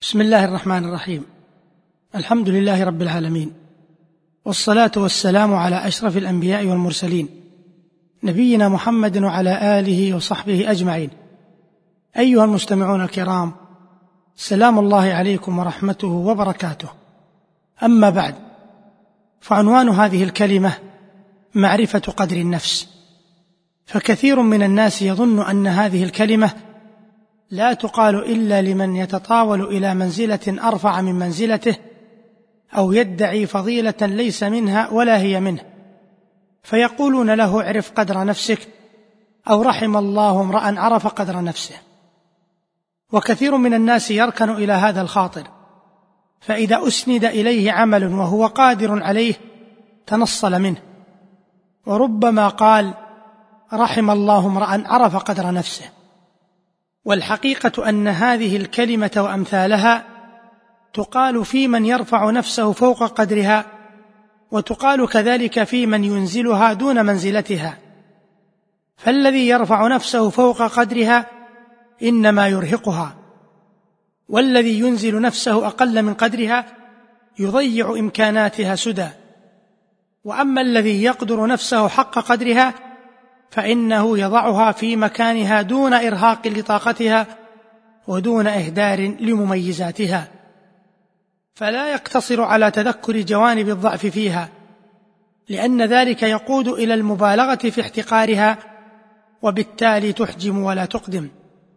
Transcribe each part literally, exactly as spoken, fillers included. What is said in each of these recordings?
بسم الله الرحمن الرحيم. الحمد لله رب العالمين، والصلاة والسلام على أشرف الأنبياء والمرسلين نبينا محمد وعلى آله وصحبه أجمعين. أيها المستمعون الكرام، سلام الله عليكم ورحمته وبركاته. أما بعد، فعنوان هذه الكلمة معرفة قدر النفس. فكثير من الناس يظن أن هذه الكلمة لا تقال إلا لمن يتطاول إلى منزلة أرفع من منزلته، أو يدعي فضيلة ليس منها ولا هي منه، فيقولون له: اعرف قدر نفسك، أو رحم الله امرأ عرف قدر نفسه. وكثير من الناس يركن إلى هذا الخاطر، فإذا أسند إليه عمل وهو قادر عليه تنصل منه، وربما قال: رحم الله امرأ عرف قدر نفسه. والحقيقة أن هذه الكلمة وأمثالها تقال في من يرفع نفسه فوق قدرها، وتقال كذلك في من ينزلها دون منزلتها. فالذي يرفع نفسه فوق قدرها إنما يرهقها، والذي ينزل نفسه أقل من قدرها يضيع إمكاناتها سدى. وأما الذي يقدر نفسه حق قدرها فإنه يضعها في مكانها دون إرهاق لطاقتها ودون إهدار لمميزاتها، فلا يقتصر على تذكر جوانب الضعف فيها، لأن ذلك يقود إلى المبالغة في احتقارها، وبالتالي تحجم ولا تقدم،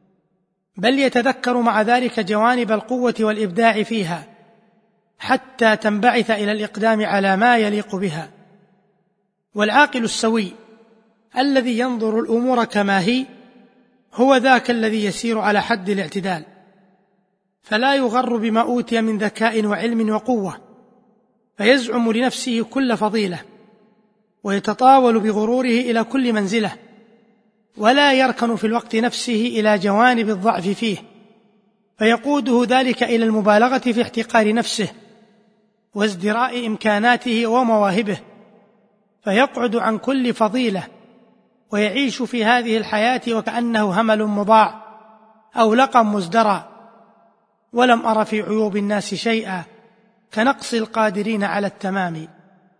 بل يتذكر مع ذلك جوانب القوة والإبداع فيها حتى تنبعث إلى الإقدام على ما يليق بها. والعاقل السوي الذي ينظر الأمور كما هي هو ذاك الذي يسير على حد الاعتدال، فلا يغر بما أوتي من ذكاء وعلم وقوة، فيزعم لنفسه كل فضيلة، ويتطاول بغروره إلى كل منزلة، ولا يركن في الوقت نفسه إلى جوانب الضعف فيه، فيقوده ذلك إلى المبالغة في احتقار نفسه وازدراء إمكاناته ومواهبه، فيقعد عن كل فضيلة ويعيش في هذه الحياة وكأنه همل مضاع أو لقم مزدرى. ولم أر في عيوب الناس شيئا كنقص القادرين على التمام.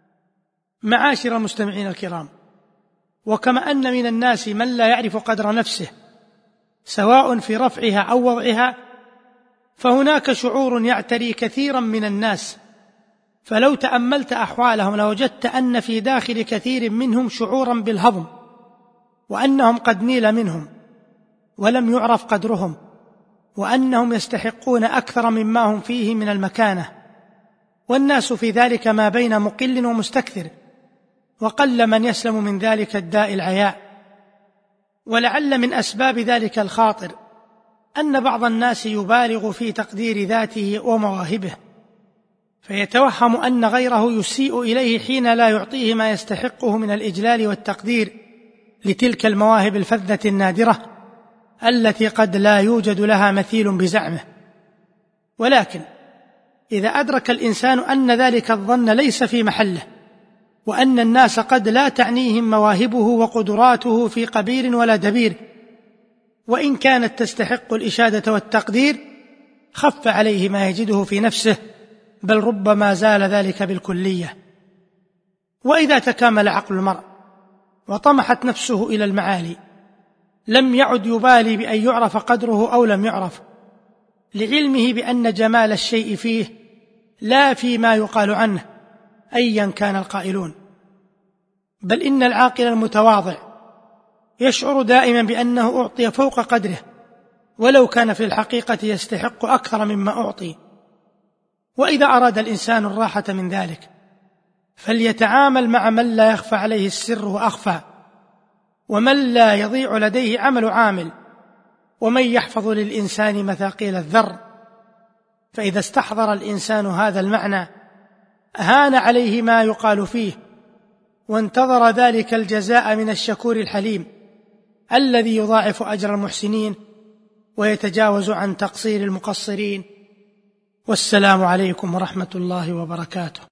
معاشر المستمعين الكرام، وكما أن من الناس من لا يعرف قدر نفسه سواء في رفعها أو وضعها، فهناك شعور يعتري كثيرا من الناس، فلو تأملت أحوالهم لوجدت أن في داخل كثير منهم شعورا بالهضم، وأنهم قد نيل منهم ولم يعرف قدرهم، وأنهم يستحقون أكثر مما هم فيه من المكانة. والناس في ذلك ما بين مقل ومستكثر، وقل من يسلم من ذلك الداء العياء. ولعل من أسباب ذلك الخاطر أن بعض الناس يبالغ في تقدير ذاته ومواهبه، فيتوهم أن غيره يسيء إليه حين لا يعطيه ما يستحقه من الإجلال والتقدير لتلك المواهب الفذة النادرة التي قد لا يوجد لها مثيل بزعمه. ولكن إذا أدرك الإنسان أن ذلك الظن ليس في محله، وأن الناس قد لا تعنيهم مواهبه وقدراته في قبيل ولا دبير، وإن كانت تستحق الإشادة والتقدير، خف عليه ما يجده في نفسه، بل ربما زال ذلك بالكلية. وإذا تكامل عقل المرء وطمحت نفسه إلى المعالي، لم يعد يبالي بأن يعرف قدره أو لم يعرف، لعلمه بأن جمال الشيء فيه لا فيما يقال عنه أيا كان القائلون. بل إن العاقل المتواضع يشعر دائما بأنه أعطي فوق قدره، ولو كان في الحقيقة يستحق أكثر مما أعطي. وإذا أراد الإنسان الراحة من ذلك فليتعامل مع من لا يخفى عليه السر وأخفى، ومن لا يضيع لديه عمل عامل، ومن يحفظ للإنسان مثاقيل الذر. فإذا استحضر الإنسان هذا المعنى هان عليه ما يقال فيه، وانتظر ذلك الجزاء من الشكور الحليم الذي يضاعف أجر المحسنين ويتجاوز عن تقصير المقصرين. والسلام عليكم ورحمة الله وبركاته.